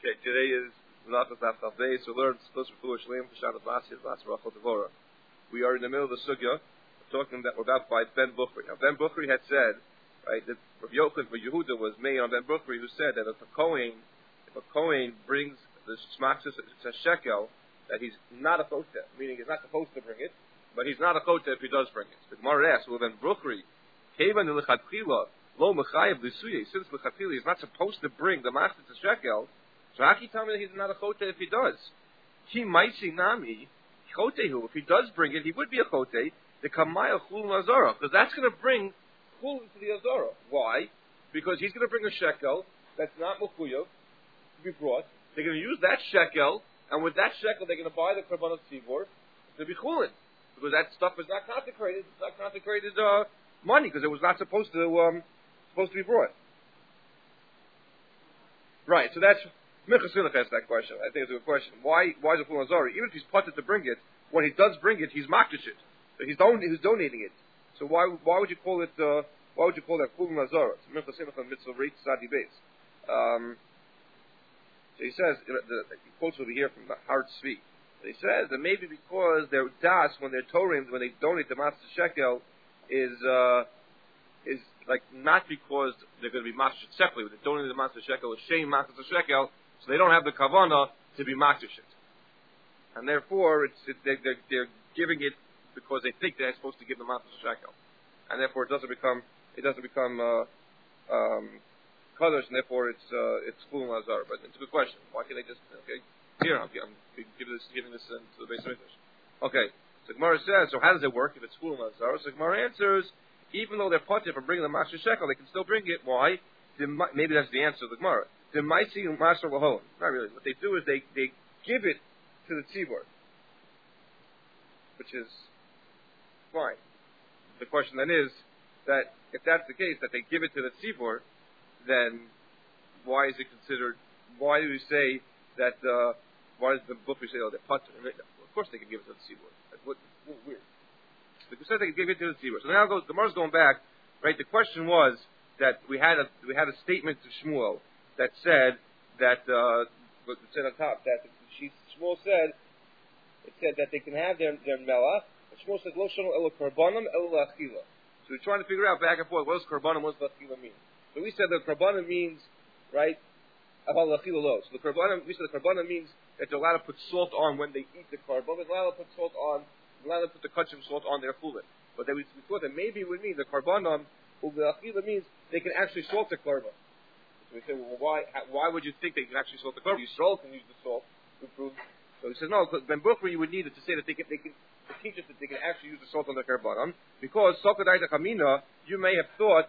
Okay, today is Menachos Daf Chaf Beis. We learned Chos Refuah Shleim T'Shabbos Masir V'As Rachel Devora. We are in the middle of the sugya talking about by Ben Bukhari. Now Ben Bukhari had said, right, that Rav Yochanan for Yehuda was made on Ben Bukhari, who said that if a Kohen brings the Shmaxis to shekel, that he's not a choteh, meaning he's not supposed to bring it, but he's not a choteh if he does bring it. The Gemara asks, well then Bukhari, Kevan L'Chadchila Lo Mechayev L'Suye, since L'Chadchila is not supposed to bring the Machzis to shekel. So how can you tell me that he's not a choteh if he does? He might see nami chotehu. If he does bring it, he would be a choteh. The kamaya chul azara, because that's going to bring chul into the azara. Why? Because he's going to bring a shekel that's not mechuyev to be brought. They're going to use that shekel, and with that shekel, they're going to buy the korban of tzibor to be chulin, because that stuff is not consecrated. It's not consecrated money, because it was not supposed to be brought. Right. So that's. Minchas Sinach asked that question. I think it's a good question. Why is it Chulin Azara? Even if he's putted to bring it, when he does bring it, he's makdish it. So he's donating it. So why would you call it? Why would you call that Chulin Azara? It's Minchas Sinach on Mitzvah Reit Sadi Beis. So he says, he quotes over here from the Hard Tzvi. He says that maybe because their das when they're Torim, when they donate the Matzah Shekel, is like not because they're going to be Matzah separately. When they're donating the Matzah Shekel, it's Shem Matzah Shekel. So they don't have the kavana to be makdish it, and therefore they're giving it because they think they're supposed to give the matzah shekel, and therefore it doesn't become kadosh, and therefore it's chulin lazar. But it's a good question. Why can't they just here I'm giving this to the base of English. Okay, so Gemara says, so how does it work if it's chulin lazar? So Gemara answers, even though they're potter from bringing the matzah shekel, they can still bring it. Why? Maybe that's the answer to the Gemara. They might see Master Lahon. Not really. What they do is they give it to the tzibor, which is fine. The question then is that if that's the case, that they give it to the tzibor, then why is it considered? Why do we say that? Why does the book say, oh, they're putter? Of course they can give it to the tzibor. That's weird. They said they can give it to the tzibor. So now the Gemara's going back. Right. The question was that we had a statement to Shmuel that said that what it said on top that Shmuel said that they can have their melach. Shmuel said lo shanu elo karbanim elo lachila. So we're trying to figure out back and forth what does karbanim, what does lachila mean. So we said the karbanim means right about lachila lo. So we said the karbanim means that they're allowed to put salt on when they eat the karban. They're allowed to put the kachim salt on their chulin. But then we thought that maybe it would mean the karbanim or the lachila means they can actually salt the karban. We say, well, why would you think they can actually salt the korban? Yisrael can use the salt to prove. So he says, no, Ben Bukhari, you would need it to say that they can to teach us that they can actually use the salt on the korban. Because Sokadai Kamina, you may have thought,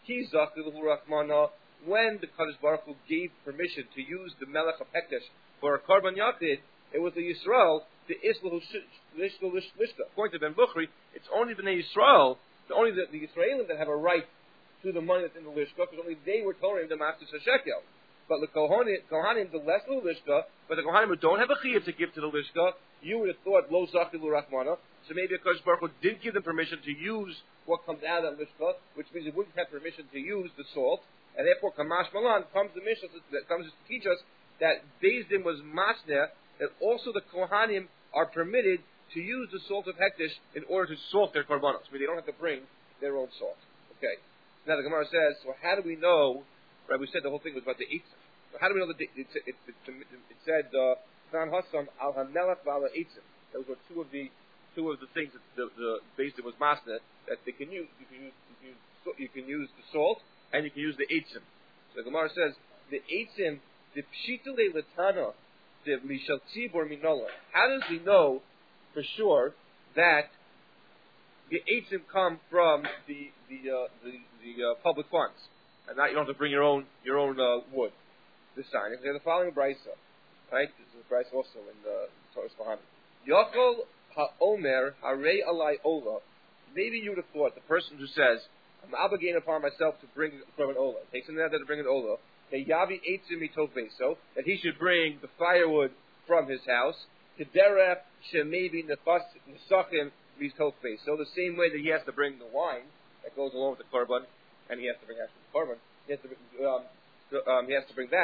when the Kadosh Baruch Hu gave permission to use the Melech of Hekdesh for a korban yachid, it was the Yisrael, the Islahu Lishka. According to Ben Bukhari, it's only Bnei Yisrael, only the Yisraelim that have a right to the money that's in the lishka, because only they were told the master shekel. But the kohanim, the less the lishka, but the kohanim who don't have a chiyuv to give to the lishka, you would have thought lo zachilu rachmana. So maybe Akash Baruch Hu did give them permission to use what comes out of that lishka, which means they wouldn't have permission to use the salt, and therefore kamash malan comes the mission that comes to teach us that Beis Din was masneh, that also the kohanim are permitted to use the salt of hekdesh in order to salt their korbanos. I mean, they don't have to bring their own salt. Okay. Now the Gemara says, so how do we know? Right, we said the whole thing was about the eitzim. So how do we know that it said Tan Hassam al Hamelach v'al eitzim? Those were two of the things that the Beis Din was masneh that they can use. You can use the salt and you can use the eitzim. So the Gemara says the eitzim the pshitule latana the mishal tzibor minola. How does he know for sure that the eitzim come from the public funds, and not you don't have to bring your own wood? This sign. They're the following brisa, right? This is a brisa also in the Torah Kohanim. Yachol haomer harei alai ola. Maybe you would have thought the person who says I'm obligated upon myself to bring from an ola, takes him there to bring an ola. Yavi eitzim mitov beso, that he should bring the firewood from his house. Kederef shemevi nefas nesachim. So the same way that he has to bring the wine that goes along with the korban, and he has to bring actually the korban, he has to bring that.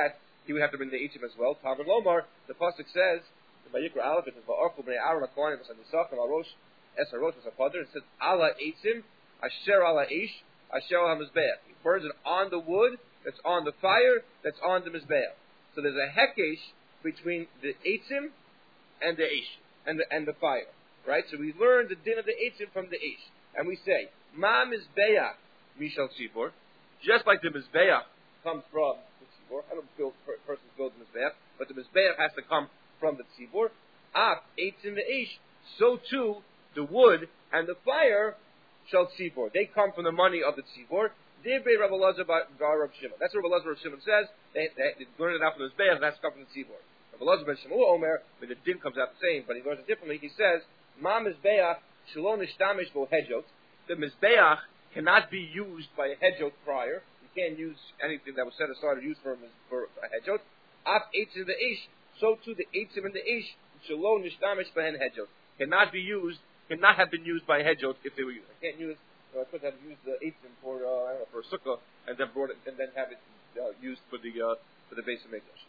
he would have to bring the Eitzim as well. Talmud Lomar, the pasuk says, the Vayikra Aleph, it says, Va'archu b'nei Aaron HaKohanim v'sadisachim al-rosh es ha-rosh v'sapader. It says, Ala Eitzim, Asher ala Eish, Asher ala Mizbeach. He burns it on the wood, that's on the fire, that's on the Mizbeach. So there's a hekesh between the Eitzim and the Eish, and the fire. Right? So we learn the din of the Eitzim from the Eish. And we say, Ma Mizbeach Mishal Tzibor, just like the Mizbeach comes from the Tzibor. I don't build persons build the Mizbeach, but the Mizbeach has to come from the Tzibor. Af Eitzim the Eish, so too the wood and the fire shall Tzibor. They come from the money of the Tzibor. Divrei Rabbi Elazar bar Rav Shimon. That's what Rabbi Elazar bar Shimon says. They learn it out from the Mizbeach, and that's come from the Tzibor. Rabbi Elazar ben Shmuel Omer, when the din comes out the same, but he learns it differently. He says, Ma Mizbeach Shalom Nishtamish Bo Hedjot. The Mizbeach cannot be used by a hedjot prior. You can't use anything that was set aside or used for a hedjot. Af Eitzim the Eish, so too the Eitzim and the Eish, Shalom Nishtamish Behen hedjot, cannot have been used by a hedjot if they were used. I can't use. I could have used the Eitzim for for a sukkah and then brought it and then have it used for the base of Mikdash.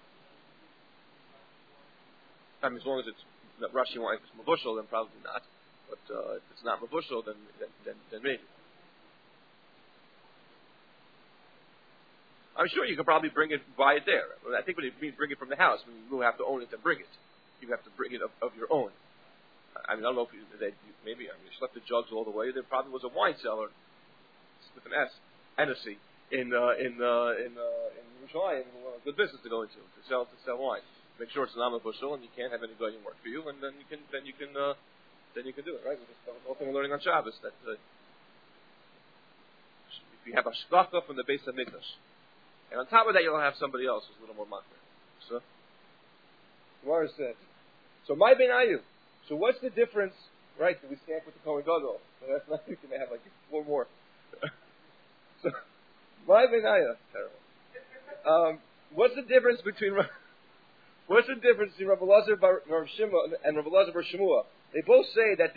I mean, as long as it's Rashi wants it's mavushal, then probably not. But if it's not mavushal, then maybe. I'm sure you could probably buy it there. I think when you bring it from the house, when you have to own it to bring it, you have to bring it of your own. I mean, I don't know if you schlepped the jugs all the way. There probably was a wine cellar with an S and a C in Yerushalayim, a good business to go into to sell wine. Make sure it's not a bushel, and you can't have any guy work for you, and then you can do it, right? That was all thing we're learning on Shabbos that if you have a shkacha from the base of Mikdash, and on top of that you'll have somebody else who's a little more makir. So, Gemara said, so my benayu. So what's the difference, right? So we stand with the Kohen Gadol. So that's not, you can have like four more. So, my benayu. Terrible. What's the difference between Rabbi Elazar bar Rav Shimon and Rabbi Elazar bar Shmuel? They both say that the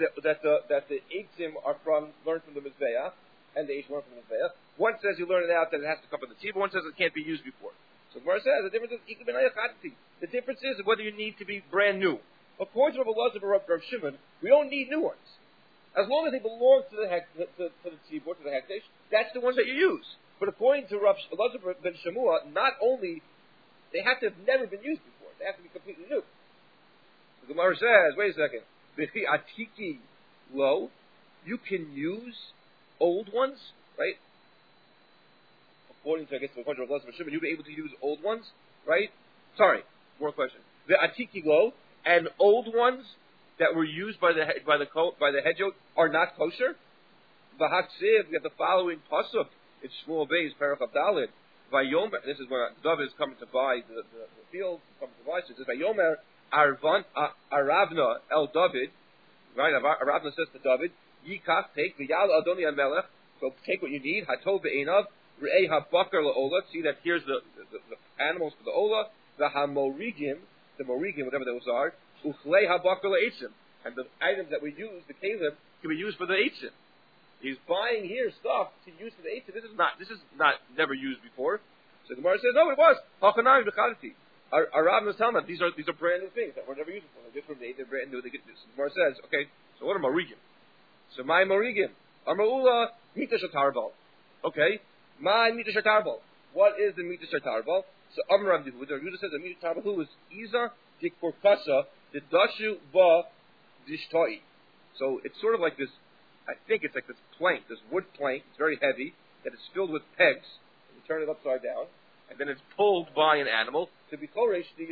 Eitzim are learned from the Mizbeach, and the Eish learned from the Mizbeach. One says you learn it out that it has to come from the Tzibur. One says it can't be used before. So Gemara says the difference is the difference is whether you need to be brand new. According to Rabbi Elazar bar Rav Shimon, we don't need new ones. As long as they belong to the Tzibur, to the Hekdesh, that's the ones that you use. But according to Rabbi Elazar ben Shmuel, not only they have to have never been used before, they have to be completely new. The Gemara says, wait a second, B'chi atiki lo, you can use old ones, right? According to, I guess, the Rabbi Elazar ben Shimon, you'll be able to use old ones, right? Sorry, more question. The atiki lo, and old ones that were used by the hedjot are not kosher. V'haksiv, we have the following pasuk. It's Shmuel Bey's Perach Abdalid. Vayomer. This is when David is coming to buy the field. Coming to buy. So it says Vayomer Aravna El David. Right. Aravna says to David, Yikach, take V'yal Adoni Amelech. So take what you need. Hatov Be'enav. Re'ei HaBakar LaOla. See that here's the animals for the Ola. The Hamorigim, whatever those are. Uchlei HaBakar LaEitzim. And the items that we use, the Kalim, can be used for the Eitzim. He's buying here stuff to use for the Eitzim. This is not never used before. So the Gemara says, no, it was. Hachanami b'chalati. Our Rav was telling us these are brand new things that were never used before. They're different. They're brand new. They get this. The Gemara says, okay, so what are Marigim? So my Marigim. Amrula Mita Shatarbal. Okay. My Mita Shatarbal. What is the Mita Shatarbal? So Amrav Yehuda says the Mita Shatarbal is Iza Dikporkasa the Dashu Va Dishtoi. So it's sort of like this. I think it's like this plank, this wood plank. It's very heavy. That is filled with pegs. And you turn it upside down, and then it's pulled by an animal to be chorish to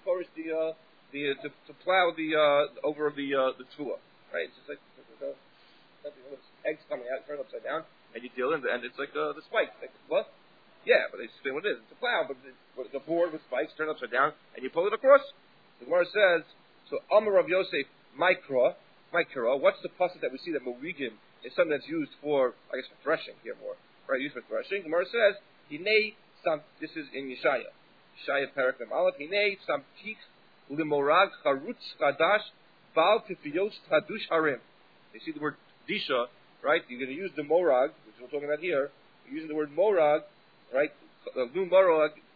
plow over the tefillah. Right? It's just like eggs coming out, turn it upside down, and you deal in, and it's like the spikes. Like what? Yeah, but they explain what it is. It's a plow, but it's a board with spikes, turn it upside down, and you pull it across. The Gemara says, so Amar Rav Yosef Mikra. What's the pasuk that we see that Morigim is something that's used for, I guess, for threshing here more, right? Used for threshing. The Gemara says, Hinei some. This is in Yeshaya Perek Mem Aleph. Hinei some tik limorag charutz chadash bal pifiyos hadush harim. You see the word disha, right? You're going to use the morag, which we're talking about here. You're using the word morag, right? Lu morag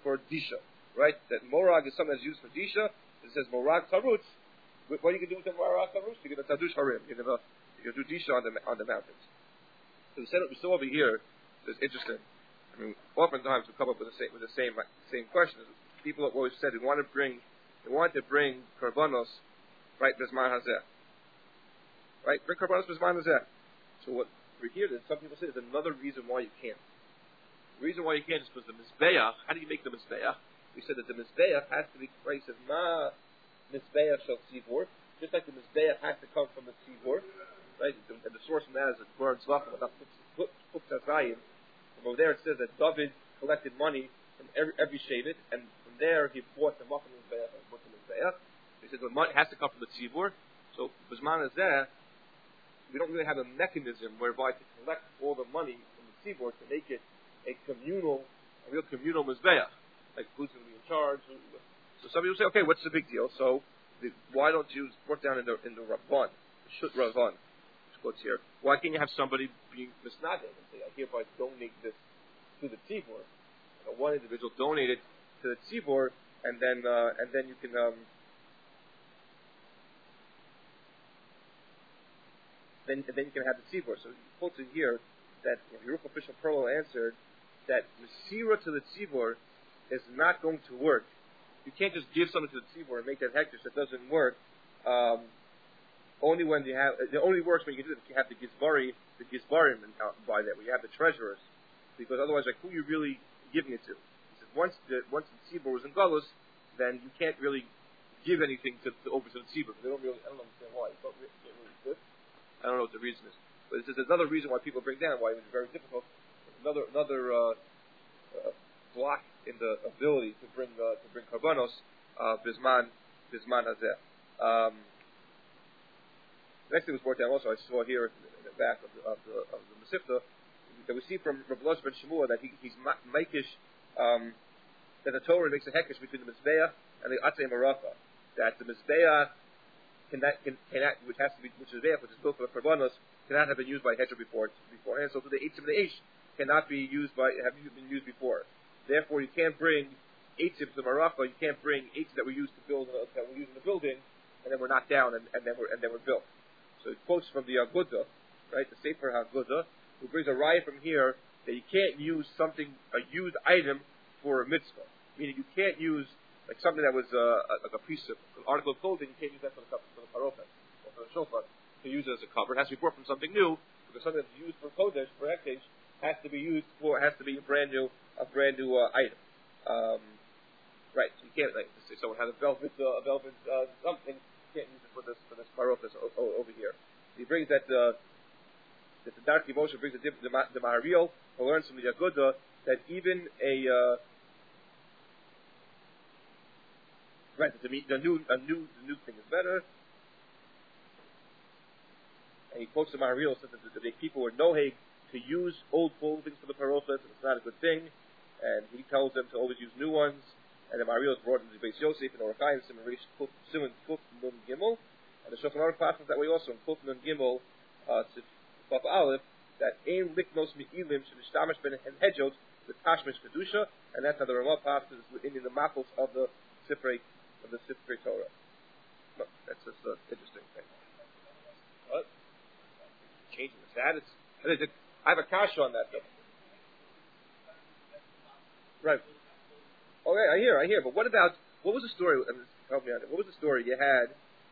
for disha, right? That morag is something that's used for disha. It says morag charutz. What are you going to do with the morag charutz? You're going to tadush harim. You're going to do disha on the mountains. So we saw over here. It's interesting. I mean, oftentimes we come up with the same question. People have always said they want to bring karbanos, right? Bisman hazeh, right? Bring karbanos bisman hazeh. So what we hear that some people say is another reason why you can't. The reason why you can't is because the mizbeach. How do you make the mizbeach? We said that the mizbeach has to be placed as ma mizbeach shel tzivor, just like the mizbeach has to come from the tzivor, right? And the source from that is the Gemara in Tzlachim about Puk. From over there it says that David collected money from every shevet, and from there he bought the Machal Mizbeach and bought the Mizbeach. He says the money has to come from the tzivor. So Bisman Hazeh, we don't really have a mechanism whereby to collect all the money from the tzivor to make it a real communal Mizbeach. Like who's going to be in charge? So some people say, okay, what's the big deal? So why don't you work down in the Rabban, the Shut Rabban, which quotes here? Why can't you have somebody being misnaged and say, I hereby donate this to the tzivor? One individual donated to the tzivor, and then you can then you can have the tzivor. So he quotes it here that Yerucham Fishel Perlo answered that Mesira to the tzivor is not going to work. You can't just give something to the tzivor and make that hektish. That doesn't work. Only when it only works when you can do it if you have the gizbarim by that, where you have the treasurers, because otherwise, like, who are you really giving it to? He said once the tzibur was in galus, then you can't really give anything over to the tzibur. They don't really. I don't understand why. It's not really good. I don't know what the reason is, but there's another reason why people bring down why it's very difficult. Another block in the ability to bring karbanos bisman hazeh. The next thing was brought down also, I saw here in the back of the Masifta, that we see from Rav Elazar ben Shmuel that he's makish, that the Torah makes a hekesh between the Mizbeach and the Atzei Maracha. That the Mizbeach which is built for the Karbanos, cannot have been used by Hedra beforehand. So to the Eitzim of the Eish cannot be used have been used before. Therefore, you can't bring Eitzim to the Maracha. You can't bring Eitzim that were used in the building, and then we're knocked down and then we're built. So it quotes from the Aguda, right, the Sefer HaAguda, who brings a riot from here that you can't use a used item for a mitzvah. Meaning you can't use like something that was like a piece of an article of clothing. You can't use that for the parofet or for the shofar to use it as a cover. It has to be brought from something new, because something that's used for kodesh, for hekdesh, has to be a brand new item. Right. So you can't, like, say someone has a velvet something. You can't use it for this parofet over here. He brings that the Darkei Moshe brings the Maharil, who learns from the Aguda that even the new thing is better. And he quotes the Maharil, says that the people were noheg to use old clothing for the parofet, and it's not a good thing. And he tells them to always use new ones. And the Maharil is brought into the Beis Yosef and Orachayim Simon Kuf Nun Gimel. And the Shulchan Aruch passes that way also in Kuf Nun Gimel Sif Aleph, that ein liknos mi'ilim shenishtamesh ben hedjot the tashmish kedusha, and that's how the Ramah passes in the maples of the Sifrei Torah. No, that's just an interesting thing. What? Changing the status. I have a kasha on that though. Right. Okay, I hear. But what was the story? Help me out. What was the story you had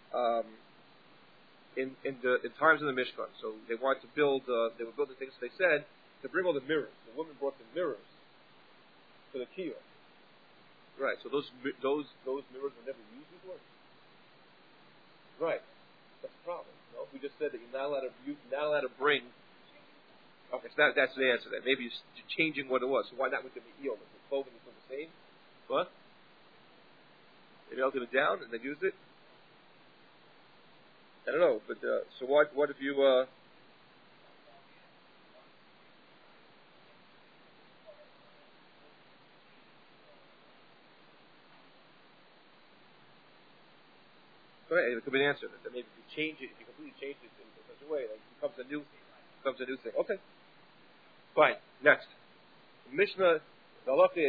in times of the Mishkan? So they wanted to build. They were building things. They said to bring all the mirrors. The woman brought the mirrors to the kiyah. Right. So those mirrors were never used before. Right. That's the problem. No, we just said that you're not allowed to bring. Okay, so that's the answer. Then maybe you're changing what it was. So why not with the me'il? The clothing is still the same. What? They melted it down and they used it? I don't know, but so what if you it could be an answer. That maybe if you change it, if you completely change it in such a way, like it becomes a new thing. Okay. Fine. Next. The Mishnah, the halakha is,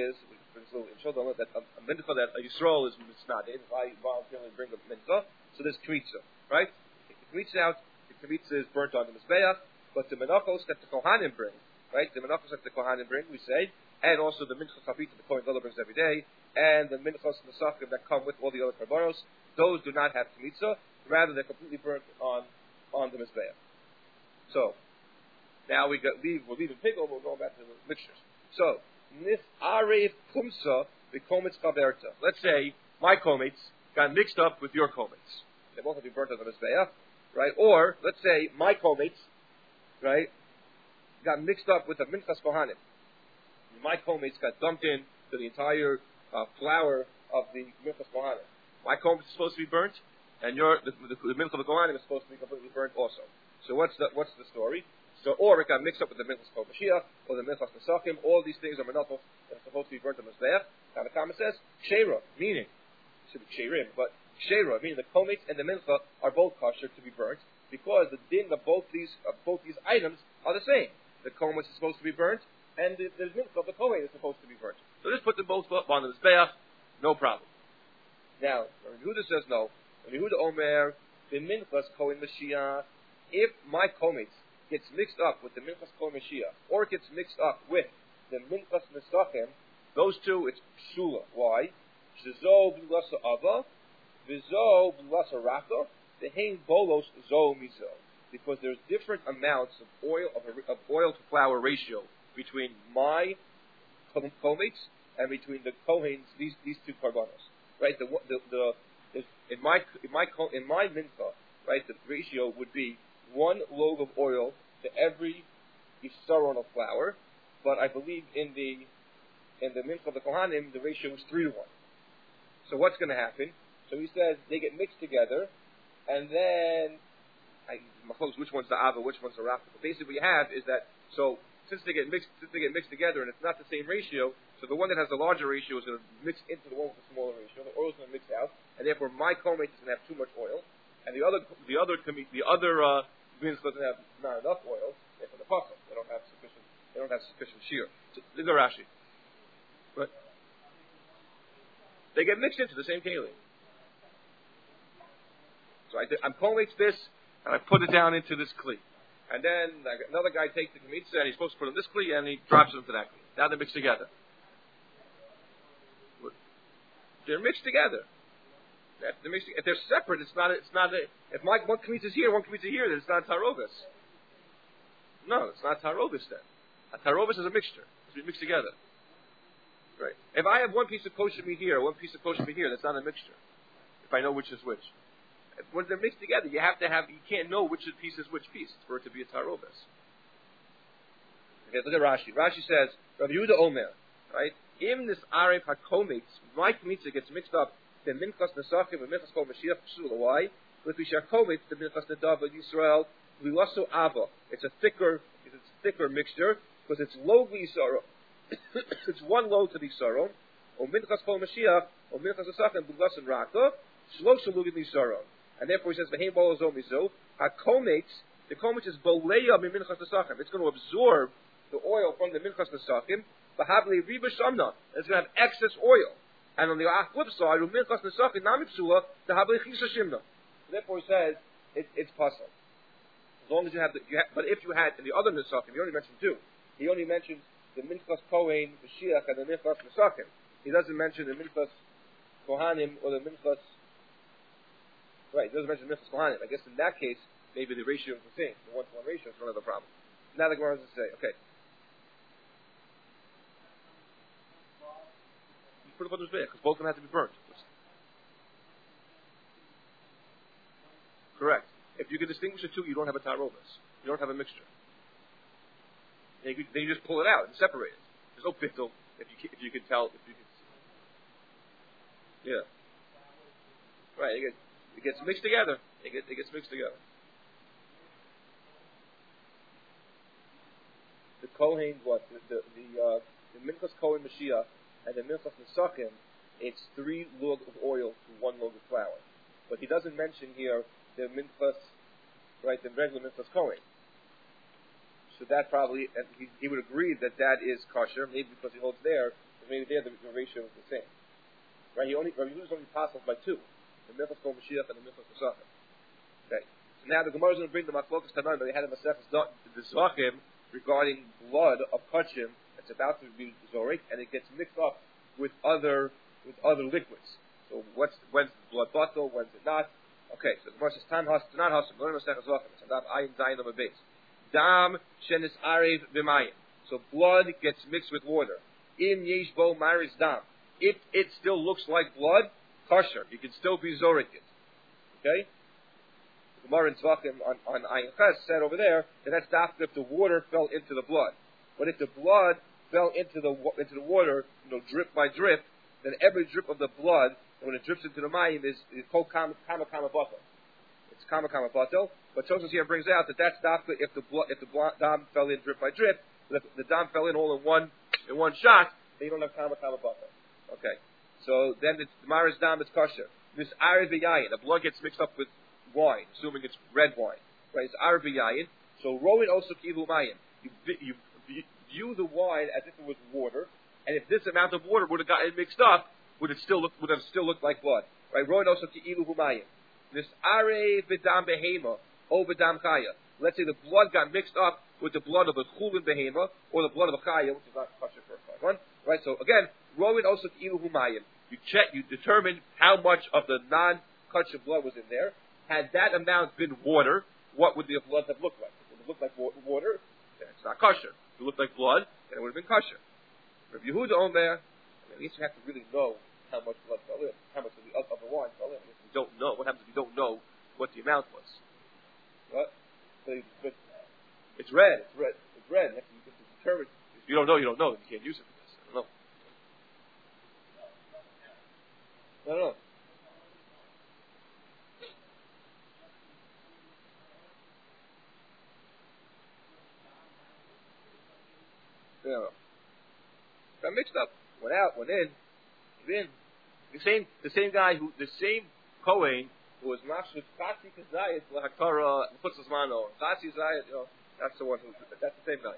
So in Shul that a mincha that a Yisrael is misnadin. If I voluntarily bring a mincha, so there's kmitza, right? If the kmitza out, the kmitza is burnt on the mizbeach, but the menachos that the kohanim bring, right? The menachos that the kohanim bring, we say, and also the mincha chavit that the kohen gadol brings every day, and the minchos nesachim that come with all the other karbanos, those do not have kmitza. Rather, they're completely burnt on the mizbeach. So now we're leaving pigel. We're going back to the mixtures. So nis arev kumsa v'komitz chaberta. Let's say my komitz got mixed up with your komitz. They both have to be burnt on the mizbeach, right? Or let's say my komitz, right, got mixed up with the minchas kohanim. My komitz got dumped in to the entire flour of the minchas kohanim. My komitz is supposed to be burnt, and the minchas of the kohanim is supposed to be completely burnt also. So what's the story? So, or it got mixed up with the minchas kol Mashiach or the minchas nesachim. All these things are menachos that are supposed to be burnt on the mizbeach. Now the Kama says sheira, meaning should be sheirim, but sheira meaning the komitz and the mincha are both kosher to be burnt because the din of both these items are the same. The komitz is supposed to be burnt, and the mincha of the kohen is supposed to be burnt. So just put them both on the mizbeach, no problem. Now, Yehuda says no. Yehuda Omer the minchas kohen Mashiach. If my komitz gets mixed up with the minchas kol Mashiach, or it gets mixed up with the minchas nesachim, those two, it's psula. Why? Shezo b'lasa ava, v'zo b'lasa raka, v'hein bolos zo mizo. Because there's different amounts of oil to flour ratio between my komitz and between the kohens, these two karbanos. Right? In my mincha, right, the ratio would be 1 loaf of oil to every isaron of flour, but I believe in the mincha of the kohanim the ratio is 3 to 1. So what's going to happen? So he says they get mixed together, and then which one's the ava, which one's the rafa. But basically, what you have is that since they get mixed together and it's not the same ratio, so the one that has the larger ratio is going to mix into the one with the smaller ratio. The oil is going to mix out, and therefore my komitz is going to have too much oil, and the other mincha doesn't have not enough oil. Therefore, the pasuk they don't have sufficient shear. So, this is Rashi, but they get mixed into the same keli. So I'm komitz this, and I put it down into this kli. And then another guy takes the kmitza and he's supposed to put it in this kli and he drops it into that kli. Now they're mixed together. They're mixed together. If they're separate, it's not if one kmitza is here, one kmitza here, then it's not tarovis. No, it's not tarovis then. A tarovis is a mixture. It's be mixed together. Right. If I have one piece of kosher meat here, one piece of kosher meat here, that's not a mixture. If I know which is which. When they're mixed together, you can't know which piece is which piece for it to be a tarovis. Okay, look at Rashi. Rashi says, Rabbi Yehuda Omer, right? In this arev hakomitz, my kmitza gets mixed up the minchas nesachim and minchas kol Mashiach psula. Why? With the komitz, the minchas nedav Yisrael lilaso ava. It's a thicker mixture because it's low yisaro. It's 1 load to the yisaro. Or minchas kol Mashiach or minchas nesachim b'glasan raka shlosh lugin yisaro. And therefore he says, "V'hein bolo zo mizo." Hakomitz, the komitz is boleya min minchas nesachim. It's going to absorb the oil from the minchas nesachim. V'havli riba shamna. It's going to have excess oil. And on the flip side, minchas nesachim namipsula the havli chisa shimna. Therefore he says it's possible. As long as you have but if you had in the other nesachim, he only mentioned 2. He only mentions the minchas kohen Mashiach and the minchas nesachim. He doesn't mention the minchas kohanim or the minchas. Right, it doesn't mention minchas kohanim. I guess in that case, maybe the ratio is the same. The 1-to-1 ratio is one of the problem. Now the Gemara has to say, okay. You put it on the mizbeach, because both of them have to be burnt. Correct. If you can distinguish the two, you don't have a tarovis. You don't have a mixture. Then you just pull it out and separate it. There's no bittul if you can tell, if you can see. Yeah. Right, it gets mixed together. It gets mixed together. The kohen, the minchas kohen Mashiach and the minchas nesachim, it's 3 lug of oil to 1 lug of flour. But he doesn't mention here the minchas, right? The regular minchas kohen. So that probably, and he would agree that is kosher, maybe because he holds there. maybe there the ratio is the same. Right? Rabbi Yehuda is only possible by two. The Milchus Kol Mashiach and the Milchus Pesachim. Okay. So now the Gemara is going to bring the Machlokas Tanaim, but they had a Maseches the Zvachim regarding blood of Kachim that's about to be Zorik, and it gets mixed up with other liquids. So when's the blood bottle, when's it not? Okay, so the Gemara says, Tan Has, not Hasim, learn Maseches Zvachim. So Dam Ayin Zayin on the base. Dam Shenis Arev B'Mayim. So blood gets mixed with water. Im Yesh Bo Maris Dam. If it still looks like blood, kosher. You can still be Zorik it. Okay? The Gemara in Zvachim on Ayin Ches said over there that that's after if the water fell into the blood. But if the blood fell into the water, drip by drip, then every drip of the blood, when it drips into the mayim, is called kama batel. It's kama batel. But Tosfos here brings out that that's after if the dam fell in drip by drip, but if the dam fell in all in one shot, then you don't have kama batel. Okay. So then the maris dam is kosher. This arid v'yayin, the blood gets mixed up with wine, assuming it's red wine. Right? It's arid v'yayin. So row it also kivu mayim. You view the wine as if it was water, and if this amount of water would have gotten mixed up, would have still looked like blood. Right? Row it also kivu mayim. This arid v'dam behema o v'dam chaya. Let's say the blood got mixed up with the blood of a chulin behema or the blood of a chaya, which is not kosher for a one. Right? So again, row it also kivu mayim. You determine how much of the non-kosher blood was in there. Had that amount been water, what would the blood have looked like? If it looked like water, then it's not kosher. If it looked like blood, then it would have been kosher. Rabbi Yehuda Omer, at least you have to really know how much blood fell in, how much of the wine fell in. If you don't know, what happens if you don't know what the amount was? What? So it's red. It's red. You have to determine. If you don't know, you don't know. You can't use it for this. I don't know. No. Got mixed up. Went out, went in. The same guy the same Kohen who was mashut Chatzi Kazayit L'Hakara Chutzos Mano. Chatzi Zayit, that's the one that's the same guy.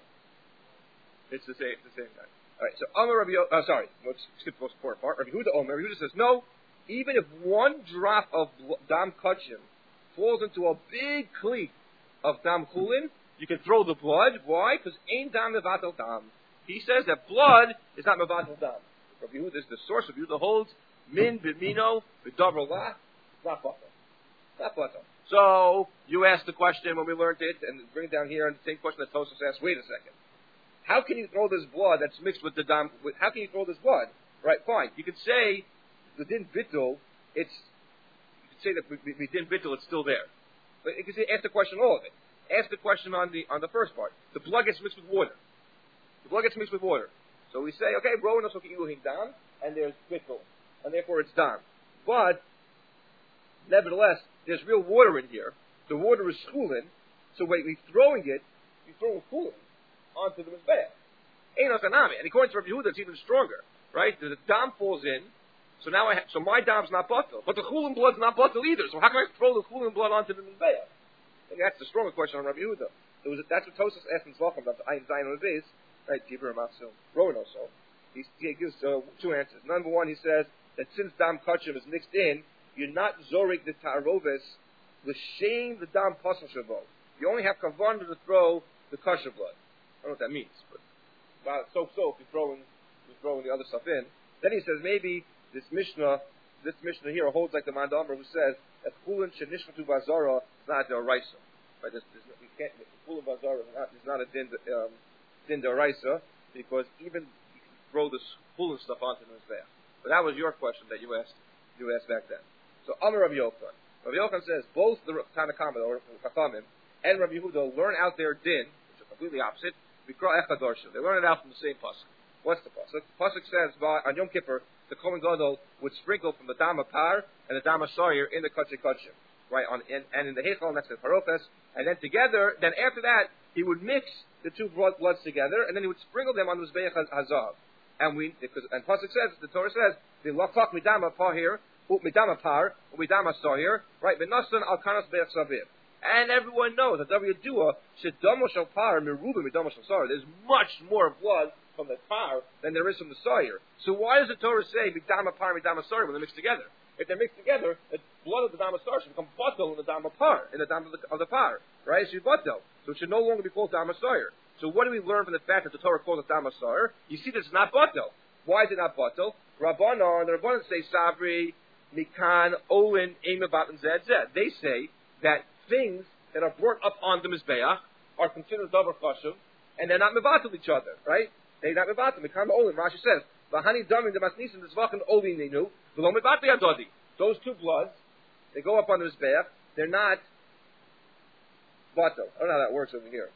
It's the same guy. Alright, so Amar Rabbi let's skip the most important part. Rabbi Yehuda says, no, even if one drop of Dam Kachim falls into a big kli of Dam Chulin, you can throw the blood. Why? Because Ein Dam Mevatel Dam. He says that blood is not Mevatel Dam. Rabbi Yehuda is the source. Rabbi Yehuda holds Min B'mino B'davar La, not Batel. Not Batel. So, you asked the question when we learned it, and bring it down here, and the same question that Tosfos asked, wait a second. How can you throw this blood that's mixed with the dam? How can you throw this blood? Right, fine. You could say the din bittul. You could say that the din bittul it's still there. But you could say ask the question all of it. Ask the question on the first part. The blood gets mixed with water. The blood gets mixed with water. So we say, okay, rowan also ki'uhin dam, and there's bittul, and therefore it's dam. But nevertheless, there's real water in here. The water is schulin. So when we're throwing it, we throw chulin onto the mizbeach. Ein osanami. And according to Rabbi Yehuda, it's even stronger, right? The dam falls in, so now so my dam's not batel, but the chulin blood's not batel either. So how can I throw the chulin blood onto the mizbeach? I think that's the stronger question on Rabbi Yehuda. That's what Tosfos asked in Zvachim about the Ayin Zayin on the base, right? Tibur Masul Rowan also. He gives two answers. Number one, he says that since dam kachim is mixed in, you're not zorik the ta'arovis l'shein the dam pasal shavo. You only have kavanah to throw the kosher blood. I don't know what that means, but so if you're throwing the other stuff in. Then he says maybe this Mishnah here holds like the Mandamar who says that chulin shenishchatu bazara is not a raisa. Right? You can't chulin bazara is not a din deraisa because even you can throw this chulin stuff onto the mizbeach. But that was your question that you asked back then. So Amar Rabbi Yochanan. Rabbi Yochanan says both the Tanakama or Chachamim and Rabbi Yehuda learn out their din, which are completely opposite. They learn it out from the same pasuk. What's the pasuk? The pasuk says on Yom Kippur the Kohen Gadol would sprinkle from the dam par and the dam sawyer in the kachim, right? And in the heichal next to parofes, and then together. Then after that he would mix the two bloods together, and then he would sprinkle them on the mizbeach hazav. And pasuk says the Torah says the lakach midama par here. Midama par, midama sawyer, right? Benasan al kanas be'ach savir. And everyone knows that W Dua Shedamo Shal Par Meruba Midamo Shal Sawyer. There's much more blood from the par than there is from the sawyer. So why does the Torah say midama par midama sawyer when they're mixed together? If they're mixed together, the blood of the dama sawyer should become batel in the dama par, in the dama of the par, right? It should be batel. So it should no longer be called dama sawyer. So what do we learn from the fact that the Torah calls it dama sawyer? You see that it's not batel. Why is it not batel? Rabbanon, the Rabbanon say sabri mikan olin ema batan zed zed. They say that things that are brought up on the mizbeach are considered davar chashuv, and they're not mevatel each other, right? They're not mevatel. Mikan olin. Rashi says v'hani damin demasnisim d'zvachen olin nenu v'lo mevatel yadodi. Those two bloods, they go up on the mizbeach. They're not batel. I don't know how that works over here.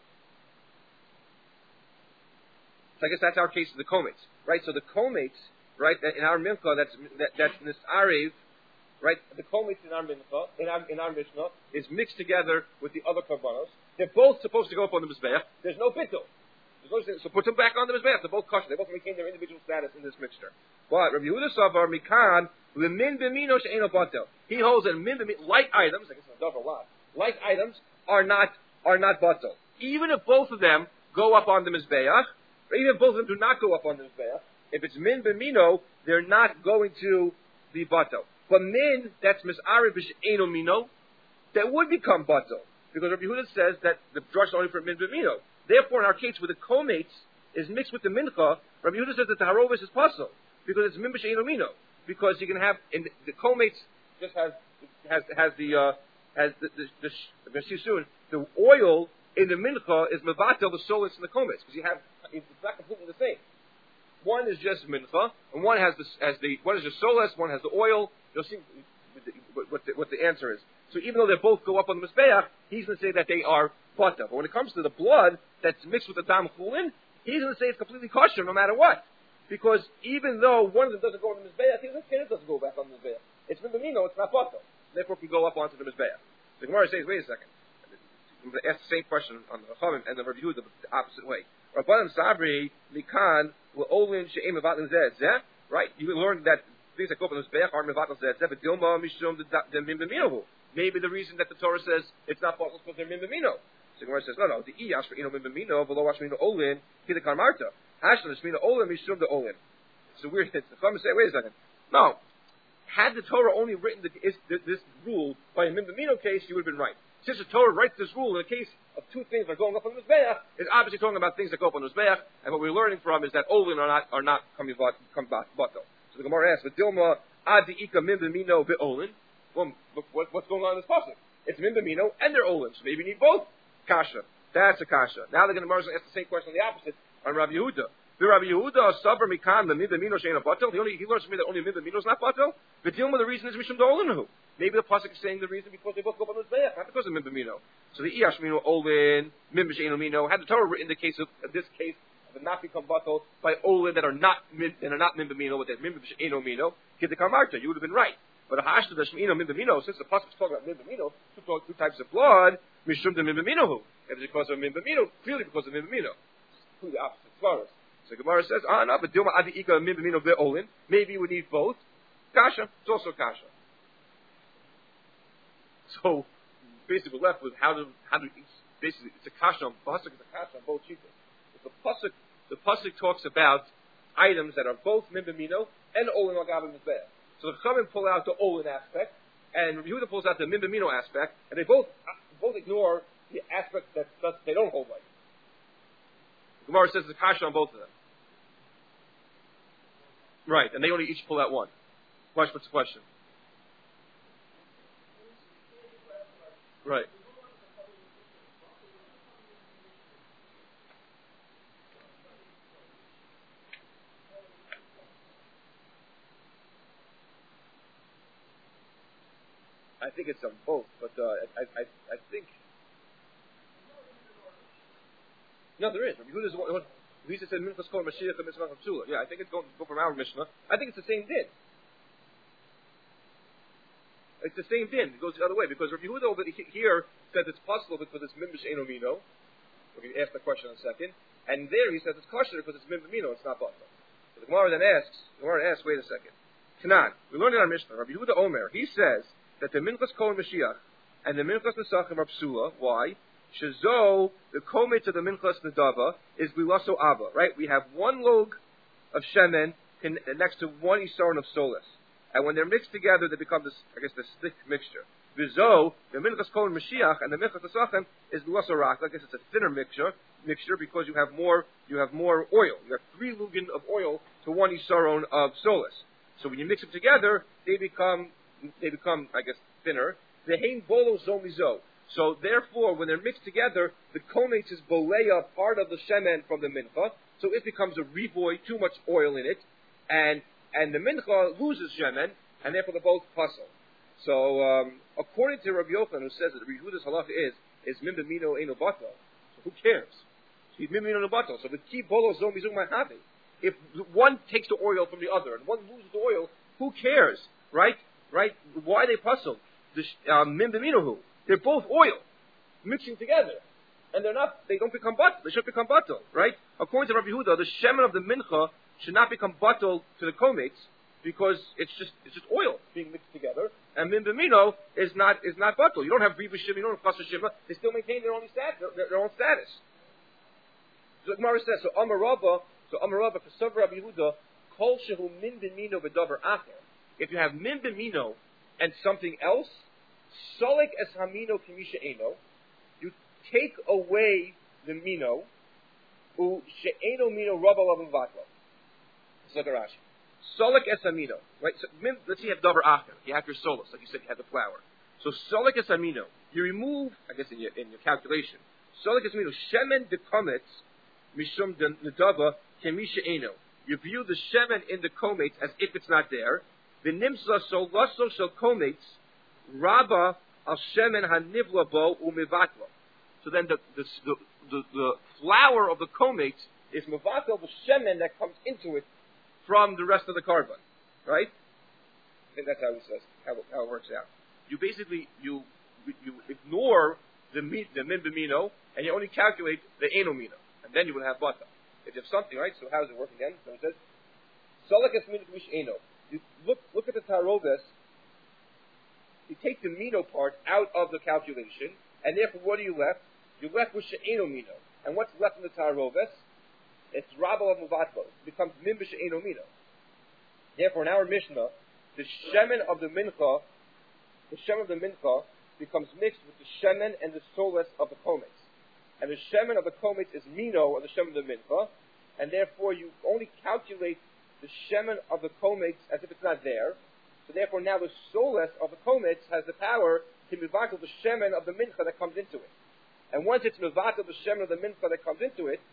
So I guess that's our case of the komates, right? So the komates, right, in our mincha, that's nisarev, right? The komates in our mincha, in our mishnah, is mixed together with the other karbanos. They're both supposed to go up on the mizbeach. There's no bittul. So put them back on the mizbeach. They're both kosher. They both maintain their individual status in this mixture. But Rabbi Yehuda Savar mikan l'min b'mino she'eno batel. He holds that min b'mino, light items, I guess it's a double lot, light items are not batel. Even if both of them go up on the mizbeach, or even if both of them do not go up on the mizbeach, if it's min b'mino, they're not going to be batel. But min, that's mis'arev b'she'eno mino, that would become batel. Because Rabbi Yehuda says that the drush is only for min b'mino. Therefore, in our case, where the komates is mixed with the mincha, Rabbi Yehuda says that the harovis is pasul because it's min b'she'eno mino. Because you can have, in the komates just has the oil in the mincha is mevatel the solus in the komates because you have, it's not completely the same. One is just mincha, and one has one is just solus, one has the oil. You'll see what the answer is. So even though they both go up on the mizbeach, he's going to say that they are pata. But when it comes to the blood that's mixed with the dam chulin, he's going to say it's completely kosher no matter what. Because even though one of them doesn't go on the mizbeach, he's going to say it doesn't go back on the mizbeach. It's mimino, it's not pata. Therefore, it can go up onto the mizbeach. The Gemara says, wait a second. I'm going to ask the same question on the Chachamim and the Rabbi Yehuda the opposite way. Rabbanim sabri mikan olin she'em mevatel zed zeh. Right? You learned that things that go up on the mizbeach aren't mevatel zed zeh, but dilma mishum the min b'mino. Maybe the reason that the Torah says it's not possible is because they're min b'mino. So the Gemara says, no, the iyash for ino min b'mino, below ash mino olin kidekar marta. Hashlan is mino olin mishum the olin. It's a weird. The Chachamim say, wait a second. No, had the Torah only written this rule by a min b'mino case, you would have been right. Since the Torah writes this rule in the case of two things that are going up on the mizbeach, it's obviously talking about things that go up on the mizbeach, and what we're learning from is that olin are not coming batel. So the Gemara asks, "V'dilma ad ika min b'mino be'olin." Well, what's going on in this pasuk? It's min b'mino and they're olin, so maybe you need both. Kasha. That's a kasha. Now they're going to ask the same question on the opposite on Rabbi Yehuda. The Rabbi Yehuda sabar mikan the min b'mino she'ena batel. He learns from me that only min b'mino is not batel. V'dilma, the reason is mishum d'olinu. Maybe the pasuk is saying the reason because they both go up on the mizbeach, not because of min b'mino. So the iyash mino olin min b'she'eno mino. Had the Torah written the case of this case of not become batel by olin that are not min b'mino, but that min b'she'eno mino, kidekar marta, you would have been right. But a hashta d'shmino min b'mino, since the pasuk is talking about min b'mino, two types of blood, mishum de min b'mino. If it's because of min b'mino, clearly because of min b'mino. Completely opposite svaras. So Gemara says, no, but dilma adi ika min b'mino ve'olin. Maybe you would need both. Kasha, it's also kasha. So basically we're left with how to basically it's a kasha on pasuk, it's a kasha on both shittas. The pasuk talks about items that are both min b'mino and olin al gabe mizbeach. So the Chachamim pull out the olin aspect, and Yehuda pulls out the min b'mino aspect, and they both ignore the aspect that they don't hold like. The Gemara says it's a kasha on both of them. Right, and they only each pull out one. What's the question? Right. I think it's on both, but I think no, there is. Yehuda said minchas kol mashiach and mitzvah psula. Yeah, I think it's going to go from our Mishnah. I think it's the same din. It's the same din. It goes the other way because Rabbi Yehuda over here says it's possible because it's min b'she'eno mino. We're going to ask the question in a second. And there he says it's kosher because it's min b'mino. It's not batel. So the Gemara then asks. Wait a second. Tanan. We learned in our Mishnah. Rabbi Yehuda Omer. He says that the minchas kol mashiach and the minchas nesachim are psula. Why? Shazo, the kometz of the minchas nedava, is lilaso abba, right? We have one log of shemen next to one isaron of solis. And when they're mixed together, they become this, I guess, this thick mixture. Vizo, the minchas kol Mashiach, and the minchas asachem is lilaso rak. I guess it's a thinner mixture because you have more oil. You have 3 lugin of oil to 1 isaron of solis. So when you mix them together, they become, I guess, thinner. Vehein bolo zomizo. So therefore, when they're mixed together, the kometz is boleya, part of the shemen from the mincha. So it becomes a rivoy, too much oil in it, and the mincha loses shemen, and therefore they're both puzzle. So according to Rabbi Yochanan, who says that Rabbi Yehuda's halacha is mim b'mino eino bato. So who cares? He's mim b'mino bato. So the ki bolo zomizo mahavi. If one takes the oil from the other and one loses the oil, who cares? Right? Why are they puzzled? Mim b'mino hu. They're both oil mixing together, and they don't become batal. They should become batal, right? According to Rabbi Yehuda, the shemen of the mincha should not become batal to the kometz because it's just oil being mixed together, and min b'mino is not batal. You don't have riva shima, you don't have chasa shima. They still maintain their own status. So the Gemara says, so Amar Rabba, Kasav Rabbi Yehuda, kol shehu min b'mino v'davar acher. If you have min b'mino and something else, solik es hamino kimisha eno, you take away the mino, u she'eno mino rabba lavim vatlo. Let's look at Rashi. Solik es hamino, right? So, let's say you have davar acher, you have your solus, like you said, you have the flour. So solik es hamino, you remove, I guess in your calculation, solik es hamino, shemen de kometz, mishum de nedava, kimisha eno. You view the shemen in the kometz as if it's not there. The nimsa so lasso shel kometz, Rabba al shemen hanivla bo umivatlo. So then the flour of the kometz is mivatlo, the shemen that comes into it from the rest of the carbon, right? I think that's how it says how it works out. You basically you ignore the min b'mino and you only calculate the enomino, and then you will have bata. If you have something, right? So how does it work again? So it says salakas min k'mish eno. You look at the taroves. You take the mino part out of the calculation, and therefore what are you left? You're left with she'eno mino. And what's left in the taroves? It's rabal of muvatlo. It becomes min b'she'eno mino. Therefore, in our Mishnah, the shemen of the mincha becomes mixed with the shemen and the soles of the kometz. And the shemen of the kometz is mino of the shemen of the mincha, and therefore you only calculate the shemen of the kometz as if it's not there. So therefore now the soles of the kometz has the power to mivatel the shemen of the mincha that comes into it. And once it's mivatel the shemen of the mincha that comes into it,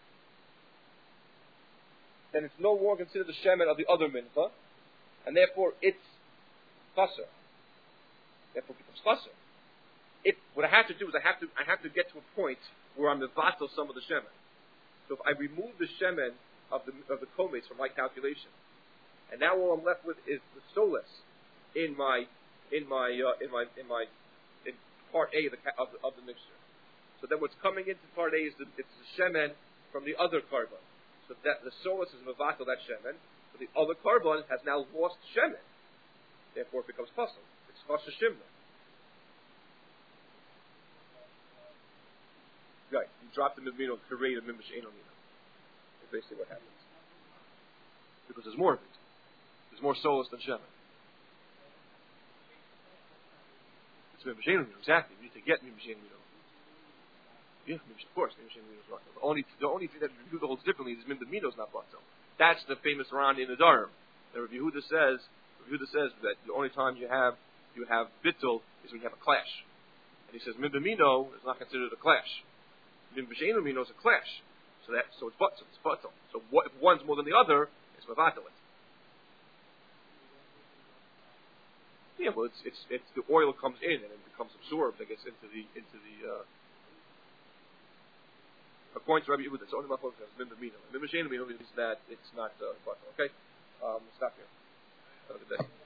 then it's no longer considered the shemen of the other mincha, and therefore it's chaser. Therefore it becomes chaser. What I have to do is I have to get to a point where I'm mivatel some of the shemen. So if I remove the shemen of the kometz from my calculation, and now all I'm left with is the soles in part A of the mixture. So then what's coming into part A is the shemen from the other carbon. So that the soles is mevatel that shemen, but the other carbon has now lost shemen. Therefore it becomes puzzle. It's chasha shimna. Right. You drop the mimino and create a mimish eno mino. That's basically what happens. Because there's more of it. There's more solos than shemen. It's mimish eno mino, exactly. You need to get mimish eno mino. Yeah, of course, mimish eno mino is batel. The only thing that Rabbi Yehuda holds differently is mimish mino is not batel. That's the famous Ran in the Dharam. That Rabbi Yehuda says that the only time you have bittul is when you have a clash. And he says mimish mino is not considered a clash. Mimish eno mino is a clash. So it's batel. So if one's more than the other, it's mevatel it. Yeah, well, it's the oil comes in and it becomes absorbed, I guess, into the. According to Rabbi Yehuda, it's only machlokas has mimish mino. Mimish eno mino means that it's not batel. Okay, we'll stop here. Have a good day.